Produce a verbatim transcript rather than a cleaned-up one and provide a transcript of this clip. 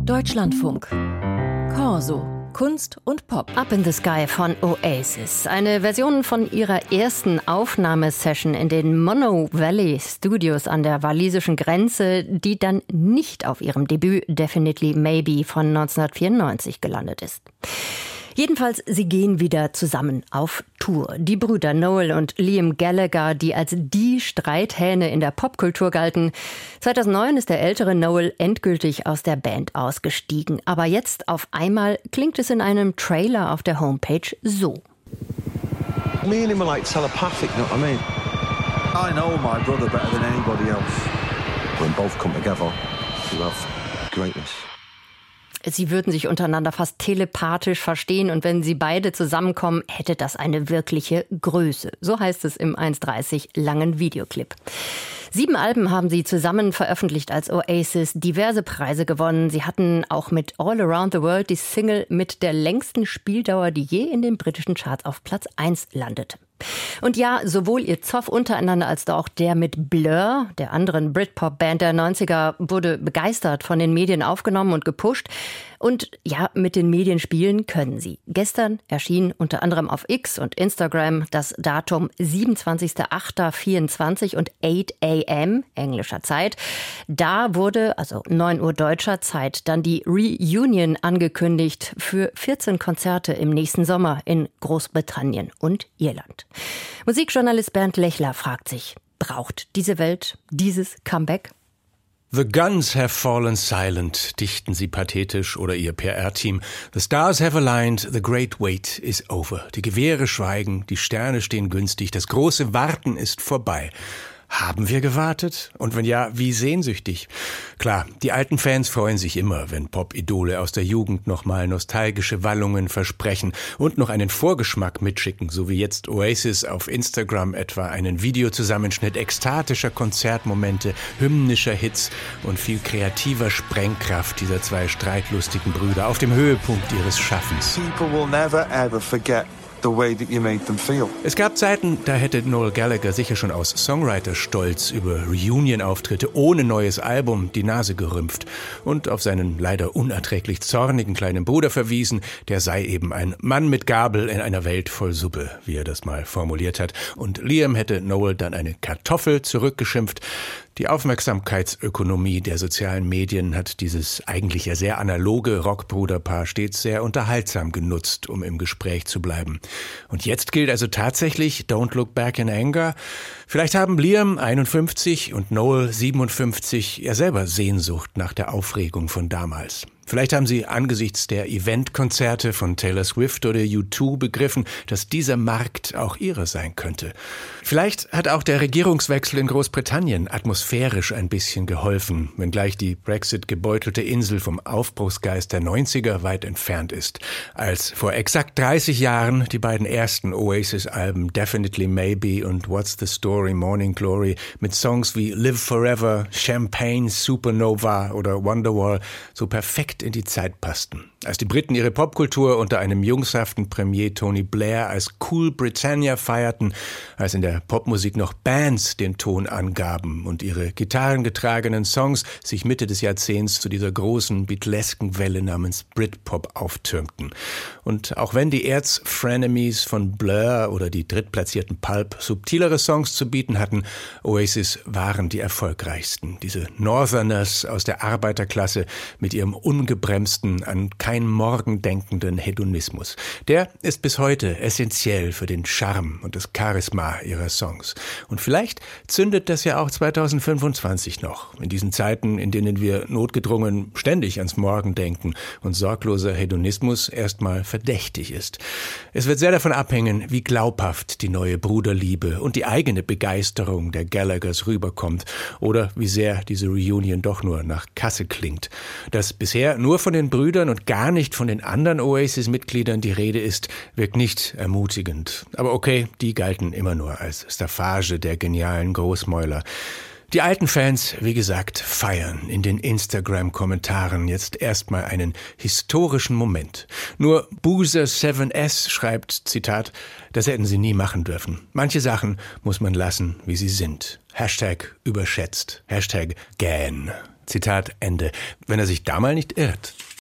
Deutschlandfunk. Corso. Kunst und Pop. Up in the Sky von Oasis. Eine Version von ihrer ersten Aufnahmesession in den Mono Valley Studios an der walisischen Grenze, die dann nicht auf ihrem Debüt Definitely Maybe von neunzehnhundertvierundneunzig gelandet ist. Jedenfalls, sie gehen wieder zusammen auf Tour. Die Brüder Noel und Liam Gallagher, die als die Streithähne in der Popkultur galten. zweitausendneun ist der ältere Noel endgültig aus der Band ausgestiegen. Aber jetzt auf einmal klingt es in einem Trailer auf der Homepage so. Me and him are like telepathic, you know what I mean? I know my brother better than anybody else. When both come together, you have greatness. Sie würden sich untereinander fast telepathisch verstehen und wenn sie beide zusammenkommen, hätte das eine wirkliche Größe. So heißt es im eins dreißig langen Videoclip. Sieben Alben haben sie zusammen veröffentlicht als Oasis, diverse Preise gewonnen. Sie hatten auch mit All Around the World die Single mit der längsten Spieldauer, die je in den britischen Charts auf Platz eins landete. Und ja, sowohl ihr Zoff untereinander als auch der mit Blur, der anderen Britpop-Band der neunziger, wurde begeistert von den Medien aufgenommen und gepusht. Und ja, mit den Medien spielen können sie. Gestern erschien unter anderem auf X und Instagram das Datum siebenundzwanzigster achter vierundzwanzig und acht a m englischer Zeit. Da wurde, also neun Uhr deutscher Zeit, dann die Reunion angekündigt für vierzehn Konzerte im nächsten Sommer in Großbritannien und Irland. Musikjournalist Bernd Lechler fragt sich, braucht diese Welt dieses Comeback? The guns have fallen silent, dichten sie pathetisch oder ihr P R-Team. The stars have aligned, the great wait is over. Die Gewehre schweigen, die Sterne stehen günstig, das große Warten ist vorbei. Haben wir gewartet? Und wenn ja, wie sehnsüchtig? Klar, die alten Fans freuen sich immer, wenn Pop-Idole aus der Jugend nochmal nostalgische Wallungen versprechen und noch einen Vorgeschmack mitschicken, so wie jetzt Oasis auf Instagram etwa einen Videozusammenschnitt ekstatischer Konzertmomente, hymnischer Hits und viel kreativer Sprengkraft dieser zwei streitlustigen Brüder auf dem Höhepunkt ihres Schaffens. People will never ever forget the way that you made them feel. Es gab Zeiten, da hätte Noel Gallagher sicher schon aus Songwriter-Stolz über Reunion-Auftritte ohne neues Album die Nase gerümpft und auf seinen leider unerträglich zornigen kleinen Bruder verwiesen, der sei eben ein Mann mit Gabel in einer Welt voll Suppe, wie er das mal formuliert hat. Und Liam hätte Noel dann eine Kartoffel zurückgeschimpft. Die Aufmerksamkeitsökonomie der sozialen Medien hat dieses eigentlich ja sehr analoge Rockbruderpaar stets sehr unterhaltsam genutzt, um im Gespräch zu bleiben. Und jetzt gilt also tatsächlich Don't Look Back in Anger. Vielleicht haben Liam einundfünfzig und Noel siebenundfünfzig ja selber Sehnsucht nach der Aufregung von damals. Vielleicht haben sie angesichts der Eventkonzerte von Taylor Swift oder U zwei begriffen, dass dieser Markt auch ihre sein könnte. Vielleicht hat auch der Regierungswechsel in Großbritannien atmosphärisch ein bisschen geholfen, wenngleich die Brexit-gebeutelte Insel vom Aufbruchsgeist der neunziger weit entfernt ist. Als vor exakt dreißig Jahren die beiden ersten Oasis-Alben Definitely Maybe und What's the Story Morning Glory mit Songs wie Live Forever, Champagne, Supernova oder Wonderwall so perfekt in die Zeit passten. Als die Briten ihre Popkultur unter einem jungshaften Premier Tony Blair als Cool Britannia feierten, als in der Popmusik noch Bands den Ton angaben und ihre gitarrengetragenen Songs sich Mitte des Jahrzehnts zu dieser großen beatlesken Welle namens Britpop auftürmten. Und auch wenn die Erzfrenemies von Blur oder die drittplatzierten Pulp subtilere Songs zu bieten hatten, Oasis waren die erfolgreichsten. Diese Northerners aus der Arbeiterklasse mit ihrem ungebremsten, an kein Morgen denkenden Hedonismus. Der ist bis heute essentiell für den Charme und das Charisma ihrer Songs. Und vielleicht zündet das ja auch zweitausendfünfundzwanzig noch, in diesen Zeiten, in denen wir notgedrungen ständig ans Morgen denken und sorgloser Hedonismus erstmal verdächtig ist. Es wird sehr davon abhängen, wie glaubhaft die neue Bruderliebe und die eigene Begeisterung der Gallaghers rüberkommt oder wie sehr diese Reunion doch nur nach Kasse klingt. Dass bisher nur von den Brüdern und gar nicht von den anderen Oasis-Mitgliedern die Rede ist, wirkt nicht ermutigend. Aber okay, die galten immer nur als Staffage der genialen Großmäuler. Die alten Fans, wie gesagt, feiern in den Instagram-Kommentaren jetzt erstmal einen historischen Moment. Nur Boozer seven S schreibt, Zitat, das hätten sie nie machen dürfen. Manche Sachen muss man lassen, wie sie sind. Hashtag überschätzt. Hashtag gähn. Zitat Ende. Wenn er sich da mal nicht irrt.